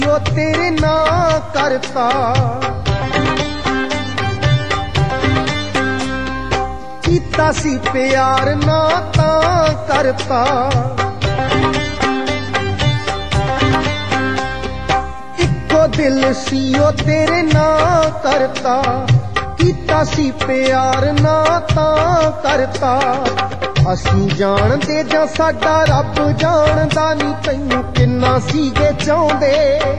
ਉਹ ਤੇਰੇ ਨਾਂ ਕਰਤਾ, ਕੀਤਾ ਸੀ ਪਿਆਰ ਨਾ ਤਾਂ ਕਰਤਾ। ਇੱਕੋ ਦਿਲ ਸੀ ਉਹ ਤੇਰੇ ਨਾਂ ਕਰਤਾ, ਕੀਤਾ ਸੀ ਪਿਆਰ ਨਾ ਤਾਂ ਕਰਤਾ। ਅਸੀਂ ਜਾਣਦੇ ਜਾਂ ਸਾਡਾ ਰੱਬ ਜਾਣਦਾ ਨੀ, ਤੈਨੂੰ ਕਿੰਨਾ ਸੀਗੇ ਚਾਹੁੰਦੇ।